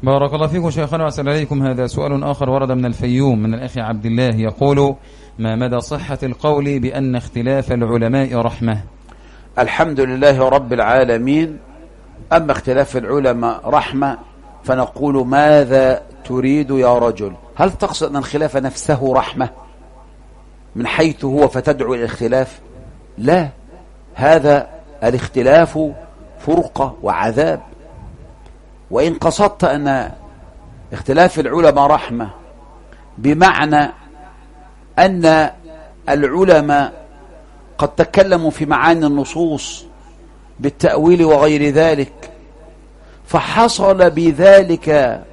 بارك الله فيكم شيخنا وأسأل عليكم. هذا سؤال آخر ورد من الفيوم من الأخ عبد الله، يقول: ما مدى صحة القول بأن اختلاف العلماء رحمة؟ الحمد لله رب العالمين. أما اختلاف العلماء رحمة فنقول: ماذا تريد يا رجل؟ هل تقصد أن الخلاف نفسه رحمة من حيث هو فتدعو إلى الاختلاف؟ لا، هذا الاختلاف فرقة وعذاب. وإن قصدت أن اختلاف العلماء رحمة بمعنى أن العلماء قد تكلموا في معاني النصوص بالتأويل وغير ذلك، فحصل بذلك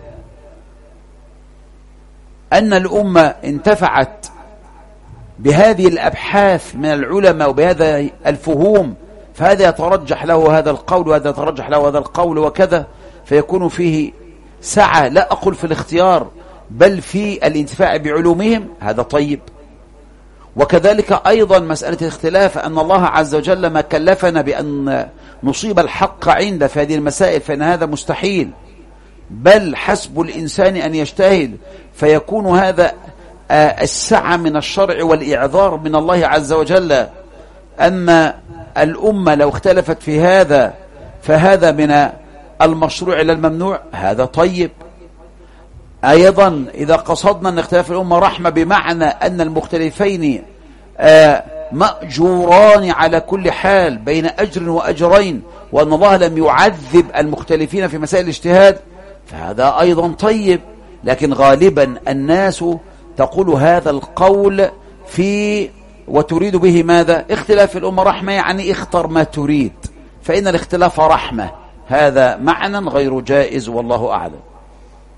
أن الأمة انتفعت بهذه الأبحاث من العلماء وبهذا الفهوم، فهذا يترجح له هذا القول وهذا يترجح له هذا القول وكذا، فيكون فيه سعة، لا أقول في الاختيار بل في الانتفاع بعلومهم، هذا طيب. وكذلك أيضا مسألة الاختلاف أن الله عز وجل ما كلفنا بأن نصيب الحق عنده في هذه المسائل، فإن هذا مستحيل، بل حسب الإنسان أن يجتهد، فيكون هذا السعة من الشرع والإعذار من الله عز وجل. أما الأمة لو اختلفت في هذا فهذا من المشروع إلى الممنوع، هذا طيب. أيضا إذا قصدنا أن اختلاف الأمة رحمة بمعنى أن المختلفين مأجوران على كل حال بين أجر وأجرين، وأن الله لم يعذب المختلفين في مسائل الاجتهاد، فهذا أيضا طيب. لكن غالبا الناس تقول هذا القول وتريد به ماذا؟ اختلاف الأمة رحمة، يعني اختر ما تريد، فإن الاختلاف رحمة، هذا معنى غير جائز، والله أعلم.